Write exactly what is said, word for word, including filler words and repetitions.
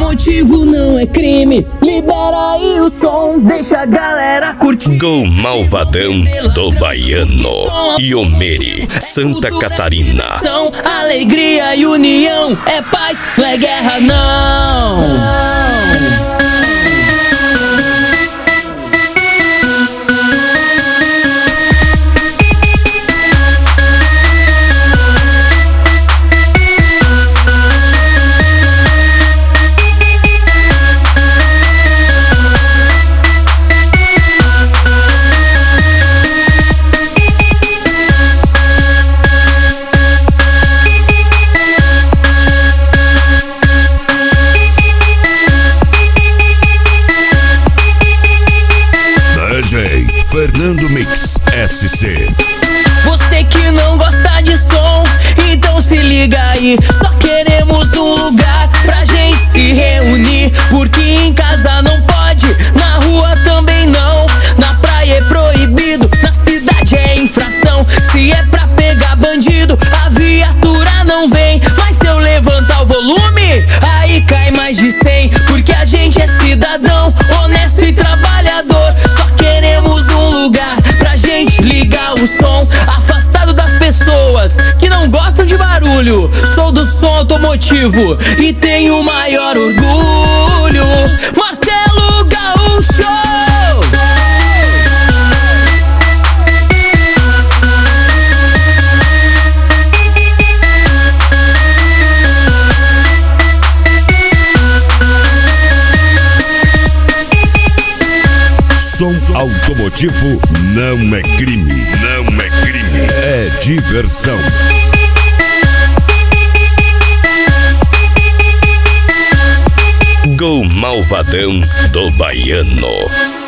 automotivo não é crime. Libera aí o som, deixa a galera curtir. Gol Malvadão do Baiano, Iomeri, Santa Catarina. São alegria e união, é paz, não é guerra não. Fernando Mix S C. Você que não gosta de som, então se liga aí. Só queremos um lugar pra gente se reunir, porque em casa não pode, na rua também não. Na praia é proibido, na cidade é infração. Se é pra pegar bandido, a viatura não vem. Mas se eu levantar o volume, aí cai mais de cem. Porque a gente é cidadão, honesto e trabalhador. Só queremos um lugar pra gente ligar o som, afastado das pessoas que não gostam de barulho. Sou do som automotivo e tenho o maior orgulho. Marcelo Gaúcho. Som automotivo não é crime. Não é crime. É diversão. Gol Malvadão do Baiano.